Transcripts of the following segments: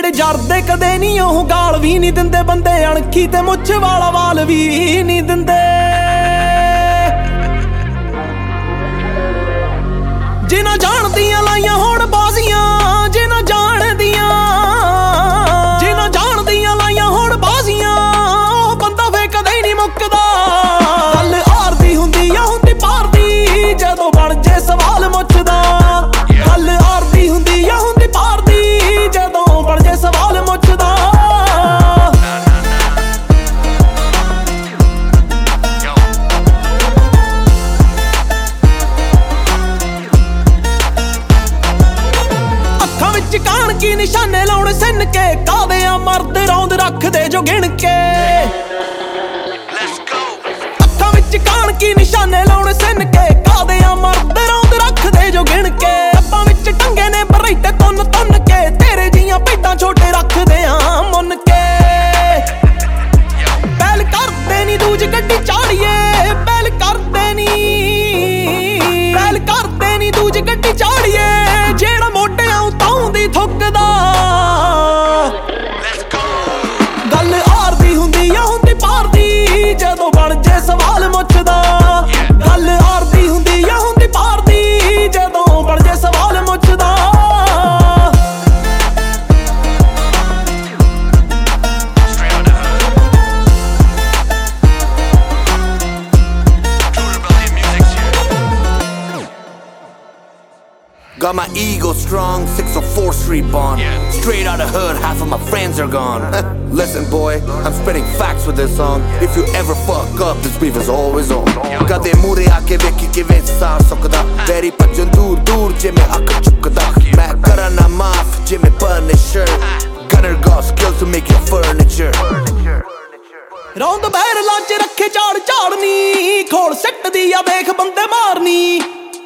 ਜਿਹੜੇ ਜਰਦੇ ਕਦੇ ਨਹੀਂ ਉਹ ਗਾਲ ਵੀ ਨਹੀਂ ਦਿੰਦੇ ਬੰਦੇ ਅਣਖੀ ਤੇ ਮੁੱਛ ਵਾਲਾ ਵਾਲ ਵੀ ਨਹੀਂ ਦਿੰਦੇ ਜਿਨ੍ਹਾਂ ਜਾਣਦੀਆਂ ਲਾਈਆਂ ਹੋਣ ਬਾਜ਼ੀਆਂ ਜਿਨ੍ਹਾਂ ਜਾਣਦੀਆਂ ਲਾਈਆਂ ਹੋਣ ਬਾਜ਼ੀਆਂ ਉਹ ਬੰਦਾ ਫੇ ਕਦੇ ਨਹੀਂ ਮੁੱਕਦਾ ਗੱਲ ਹਾਰਦੀ ਹੁੰਦੀ ਆ ਹੁੰਦੀ ਪਾਰ ਦੀ ਜਦੋਂ ਬਣ ਜੇ ਸਵਾਲ ਮੁੱਛਦਾ ਗੱਲ ਹਾਰਦੀ ਹੁੰਦੀ ਆ ਹੁੰਦੀ ਪਾਰ ਦੀ ਜਦੋਂ ਬਣ ਜੇ ਸਵਾਲ ਮੁੱਛਦਾ ਅੱਖਾਂ ਵਿੱਚ ਕਾਣ ਕੀ ਨਿਸ਼ਾਨੇ ਲਾਉਣ ਸਿੰਨ ਕੇ ਕਾਹਦੇ ਮਰਦ ਰੌਂਦ ਰੱਖਦੇ ਜੋ ਗਿਣ ਕੇ ਅੱਖਾਂ ਵਿੱਚ ਕਾਣ ਕੀ ਨਿਸ਼ਾਨੇ ਲਾਉਣ ਸਿੰਨ ਕੇ ਕਾਹਦੇ ਮਰਦ ਰੌਂਦ ਰੱਖਦੇ ਜੋ ਗਿਣ ਕੇ ਅੱਬਾਂ ਵਿੱਚ ਟੰਗੇ ਨੇ ਬਰੈਟੇ ਤੁੰਨ ਕੇ ਤੇਰੇ ਜੀਆਂ ਭੇਡਾਂ ਛੋਟੇ ਰੱਖਦੇ ਆ ਮੁੰਨ ਕੇ ਪਹਿਲ ਕਰਦੇ ਨੀ ਦੂਜ ਗੱਡੀ ਚਾੜੀਏ ਪਹਿਲ ਕਰਦੇ ਨੀ ਦੂਜ ਗੱਡੀ ਚਾੜੀਏ ਜਿਹੜਾ ਮੋਢਿਆਂ ਉਤਾਂ ਦੀ ਥੁੱਕਦਾ ਗੱਲ ਹਾਰਦੀ ਹੁੰਦੀ ਆ ਹੁੰਦੀ ਪਾਰ ਦੀ ਜਦੋਂ ਬਣ ਜੇ ਸਵਾਲ ਮੁੱਛਦਾ ਗੱਲ ਹਾਰਦੀ ਹੁੰਦੀ ਆ ਹੁੰਦੀ ਪਾਰ ਦੀ ਜਦੋਂ ਬਣ ਜੇ ਸਵਾਲ ਮੁੱਛਦਾ Got my ego strong, 604 Street Bond. Straight out of hood, half of my friends are gone. Listen boy, I'm spitting facts with this song. If you ever fuck up, this beef is always on. Kade mure aake vekhi kive saar sukda Veri bhajan dur jive akk chukda Main kara na maaf jive Punisher Gunner got skills to make your furniture ਰੌਂਦ ਬਹਿਰਲਾਂ ਚ ਰੱਖੇ ਝਾੜਨੀ ਖੋਲ ਸਿੱਟਦੀ ਆ ਵੇਖ ਬੰਦੇ ਮਾਰਨੀ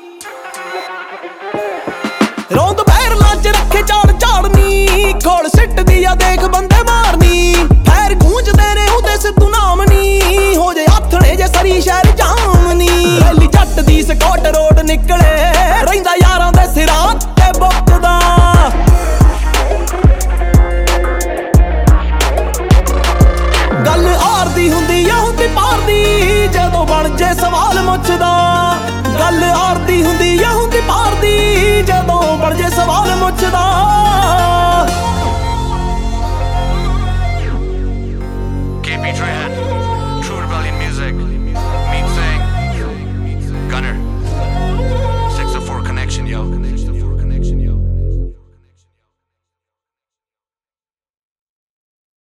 ਰੌਂਦ ਬਹਿਰਲਾਂ ਚ ਰੱਖੇ ਝਾੜਨੀ ਖੋਲ ਸਿੱਟਦੀ ਆ ਦੇਖ ਬੰਦੇ ਮਾਰਨੀ ਖੈਰ ਗੂੰਜਦੇ ਨੇ ਉਹਦੇ ਸਿੱਧੂ ਨਾਮ ਨੀ ਹੋ ਜੇ ਆਥਣੇ ਜੇ ਸਰੀ ਸ਼ਹਿਰ ਜਾਮਨੀ ਰੈਲੀ ਜੱਟ ਦੀ ਸਕੌਟ ਰੋਡ ਨਿਕਲੇ ਰਹਿੰਦਾ ਯਾਰਾਂ ਦੇ ਸਿਰਾਂ ਤੇ ਬੁੱਕਦਾ ਗੱਲ ਹਾਰਦੀ ਹੁੰਦੀ ਆ ਹੁੰਦੀ ਪਾਰ ਦੀ ਜਦੋਂ ਬਣ ਜੇ ਸਵਾਲ ਮੁੱਛਦਾ ਗੱਲ ਹਾਰਦੀ ਹੁੰਦੀ ਆ ਹੁੰਦੀ ਪਾਰ ਦੀ ਜਦੋਂ ਬਣ ਜੇ ਸਵਾਲ ਮੁੱਛਦਾ KP Dread, True Rebellion Music.